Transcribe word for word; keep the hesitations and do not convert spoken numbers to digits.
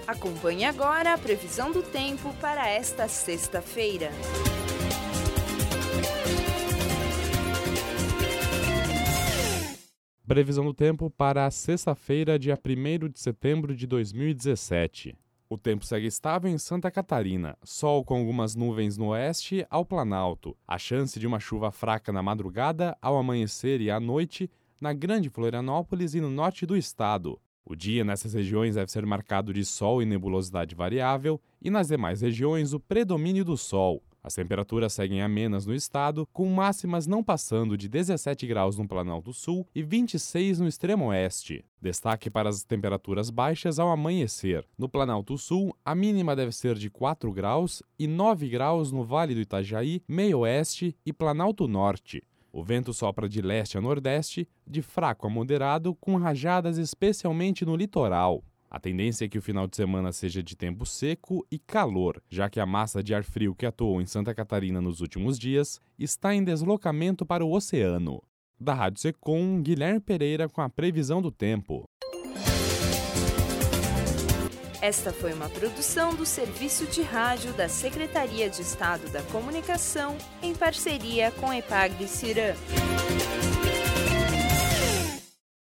Acompanhe agora a previsão do tempo para esta sexta-feira. Previsão do tempo para a sexta-feira, dia primeiro de setembro de dois mil e dezessete. O tempo segue estável em Santa Catarina, sol com algumas nuvens no oeste ao Planalto, a chance de uma chuva fraca na madrugada, ao amanhecer e à noite, na Grande Florianópolis e no norte do estado. O dia nessas regiões deve ser marcado de sol e nebulosidade variável, e nas demais regiões o predomínio do sol. As temperaturas seguem amenas no estado, com máximas não passando de dezessete graus no Planalto Sul e vinte e seis no extremo oeste. Destaque para as temperaturas baixas ao amanhecer. No Planalto Sul, a mínima deve ser de quatro graus e nove graus no Vale do Itajaí, Meio Oeste e Planalto Norte. O vento sopra de leste a nordeste, de fraco a moderado, com rajadas especialmente no litoral. A tendência é que o final de semana seja de tempo seco e calor, já que a massa de ar frio que atuou em Santa Catarina nos últimos dias está em deslocamento para o oceano. Da Rádio Secom, Guilherme Pereira com a previsão do tempo. Esta foi uma produção do Serviço de Rádio da Secretaria de Estado da Comunicação, em parceria com a EPAGRE-Ciram.